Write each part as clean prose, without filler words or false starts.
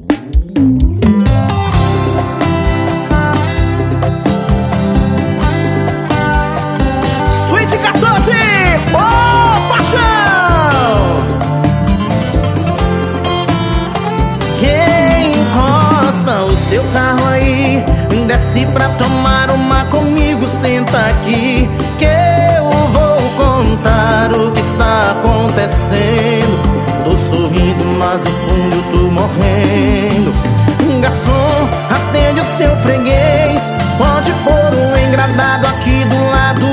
Suíte 14, ô paixão! Quem encosta o seu carro aí, desce pra tomar uma comigo, senta aqui que eu vou contar o que está acontecendo. Tô sorrindo, mas no fundo eu tô morrendo. Garçom, atende o seu freguês, pode pôr um engradado aqui do lado.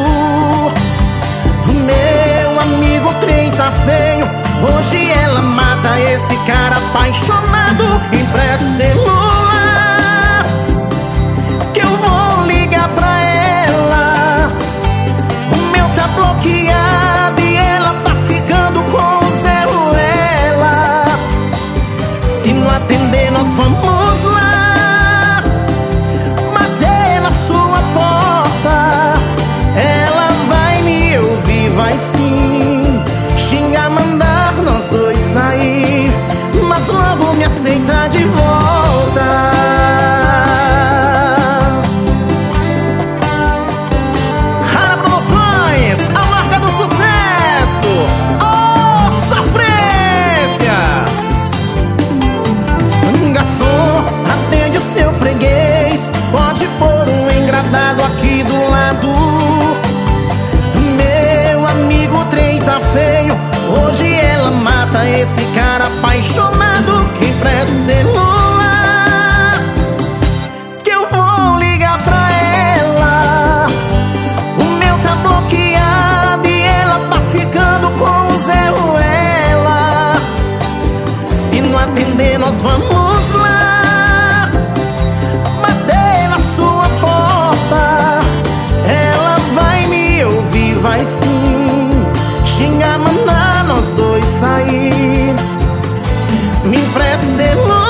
Meu amigo, o trem tá feio, hoje ela mata esse cara apaixonado. Empresta o celular que eu vou ligar pra ela. O meu tá bloqueado e ela tá ficando com o Zé Ruela. Se não atender nós vamos lá bater na sua porta. Ela vai me ouvir, vai sim xingar, mandar nós dois sair, mas logo me aceitar de volta. Rara Produções, a marca do sucesso. Oh, sofrência! Garçom, atende o seu freguês, pode pôr um engradado aqui do lado. Meu amigo, o trem tá feio, hoje ela mata esse cara apaixonado. Que empresta o celular que eu vou ligar pra ela. O meu tá bloqueado e ela tá ficando com o Zé Ruela. Se não atender nós vamos lá bater na sua porta. Ela vai me ouvir, vai sim xingar, mandar nós dois sair. Me empresta o celular